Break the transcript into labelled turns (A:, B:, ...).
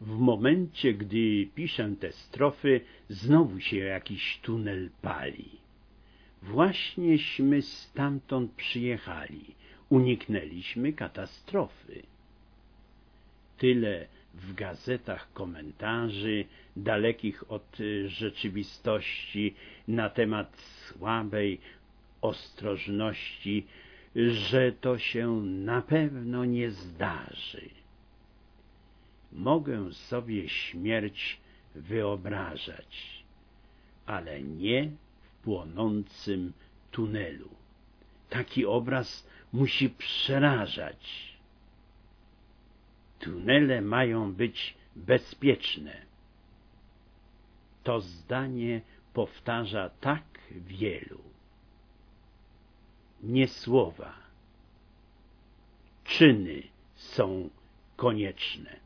A: W momencie, gdy piszę te strofy, znowu się jakiś tunel pali. Właśnieśmy stamtąd przyjechali, uniknęliśmy katastrofy. Tyle w gazetach komentarzy, dalekich od rzeczywistości, na temat słabej ostrożności, że to się na pewno nie zdarzy. Mogę sobie śmierć wyobrażać, ale nie w płonącym tunelu. Taki obraz musi przerażać. Tunele mają być bezpieczne. To zdanie powtarza tak wielu. Nie słowa, czyny są konieczne.